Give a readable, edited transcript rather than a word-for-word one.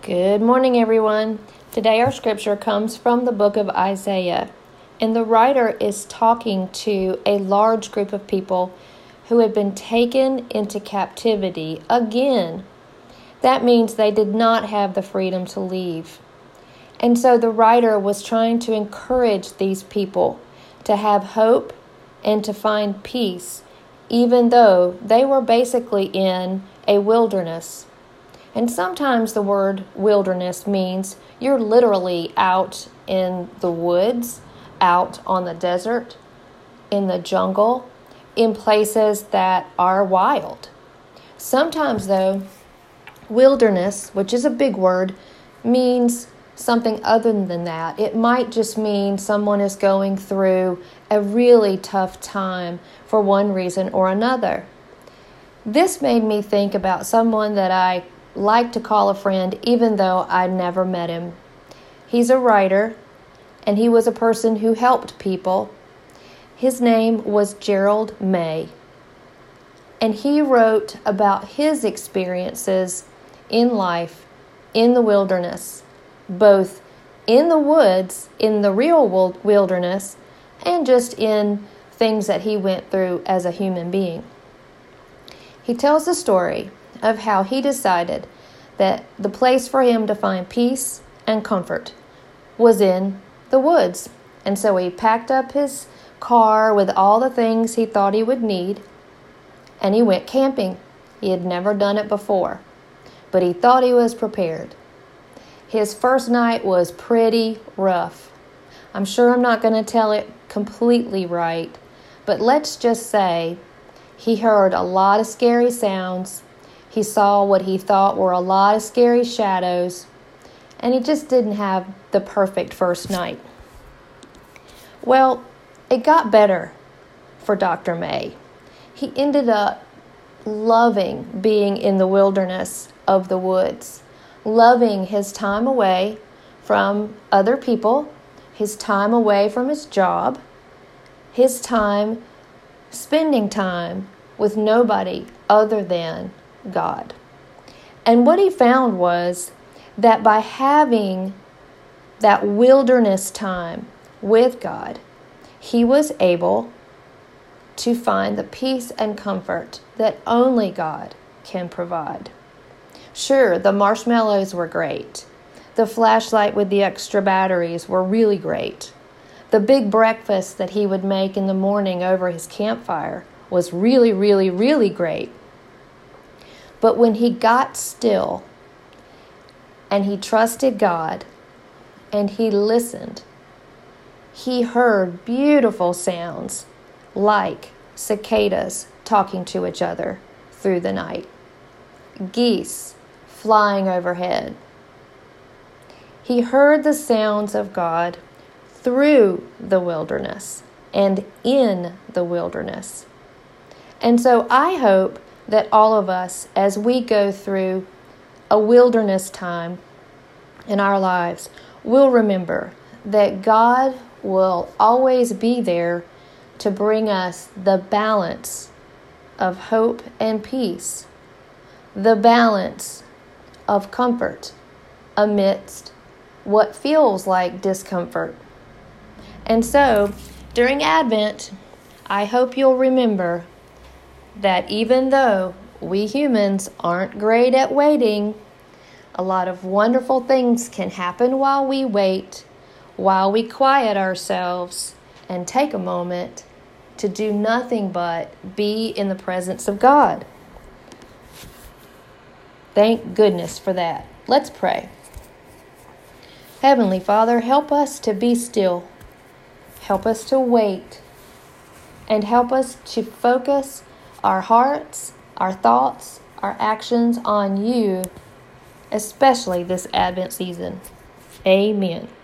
Good morning, everyone. Today our scripture comes from the book of Isaiah, and the writer is talking to a large group of people who had been taken into captivity again. That means they did not have the freedom to leave. And so the writer was trying to encourage these people to have hope and to find peace, even though they were basically in a wilderness. And sometimes the word wilderness means you're literally out in the woods, out on the desert, in the jungle, in places that are wild. Sometimes, though, wilderness, which is a big word, means something other than that. It might just mean someone is going through a really tough time for one reason or another. This made me think about someone that I like to call a friend, even though I never met him. He's a writer, and he was a person who helped people. His name was Gerald May, and he wrote about his experiences in life, in the wilderness, both in the woods, in the real wilderness, and just in things that he went through as a human being. He tells the story of how he decided that the place for him to find peace and comfort was in the woods. And so he packed up his car with all the things he thought he would need, and he went camping. He had never done it before, but he thought he was prepared. His first night was pretty rough. I'm sure I'm not going to tell it completely right, but let's just say he heard a lot of scary sounds. He saw what he thought were a lot of scary shadows, and he just didn't have the perfect first night. Well, it got better for Dr. May. He ended up loving being in the wilderness of the woods, loving his time away from other people, his time away from his job, his time spending time with nobody other than God. And what he found was that by having that wilderness time with God, he was able to find the peace and comfort that only God can provide. Sure, the marshmallows were great. The flashlight with the extra batteries were really great. The big breakfast that he would make in the morning over his campfire was really, really, really great. But when he got still and he trusted God and he listened, he heard beautiful sounds like cicadas talking to each other through the night, geese flying overhead. He heard the sounds of God through the wilderness and in the wilderness. And so I hope that all of us, as we go through a wilderness time in our lives, will remember that God will always be there to bring us the balance of hope and peace, the balance of comfort amidst what feels like discomfort. And so, during Advent, I hope you'll remember that even though we humans aren't great at waiting, a lot of wonderful things can happen while we wait, while we quiet ourselves and take a moment to do nothing but be in the presence of God. Thank goodness for that. Let's pray. Heavenly Father, help us to be still. Help us to wait. And help us to focus our hearts, our thoughts, our actions on you, especially this Advent season. Amen.